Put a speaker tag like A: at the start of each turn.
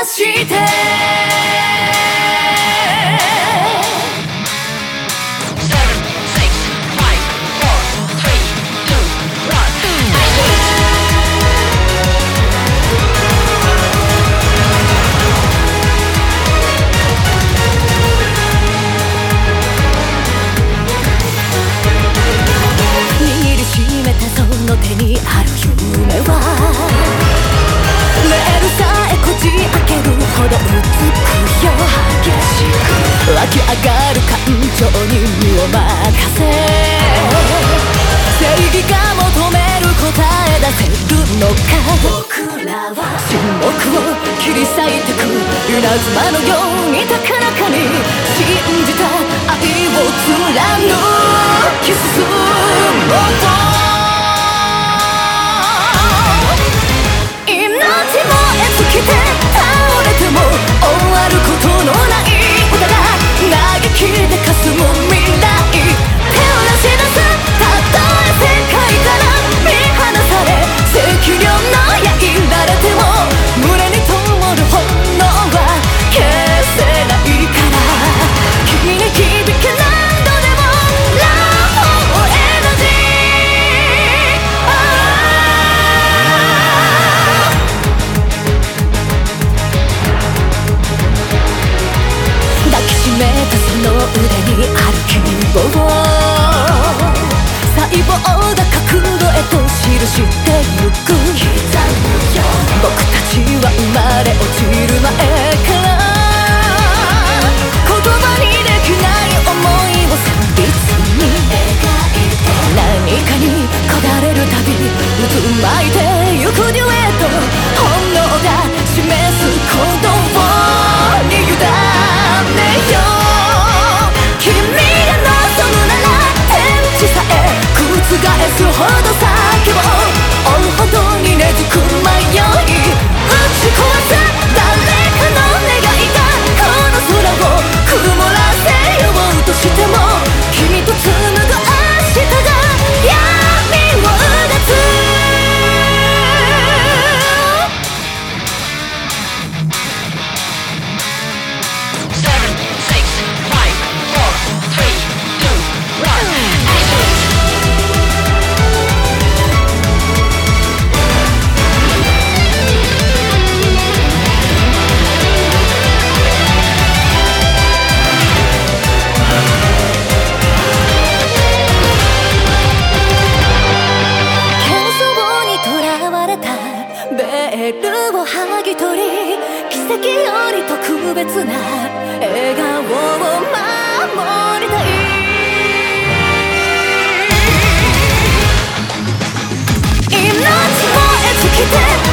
A: して手にある夢はレールさえこじ開けるほど美くよ激しく湧き上がる感情に身を任せ正義が求める答え出せるのか僕らは沈黙を切り裂いてく稲妻のように高らかに信じた愛を貫き進もうと倒れても終わることのない歌が嘆きで霞む未来手を出し出すたとえ世界から見放され赤涼の矢いられても胸に灯る炎は消せないから君に響け何度でもラブエナジーその腕にある希望細胞が角度へと記してゆく僕たちは生まれ落ちる前から言葉にできない想いを旋律に何かに焦がれるたび渦巻いてゆくデュエット本能が示す鼓動に委ねよう君が望むなら天地さえ覆すほど叫ぼう追うほどに根付く迷い打ち壊す誰かの願いがこの空を曇らせようとしても君と紡ぐ明日が闇をうがつベールを剥ぎ取り奇跡より特別な笑顔を守りたい命燃え尽きて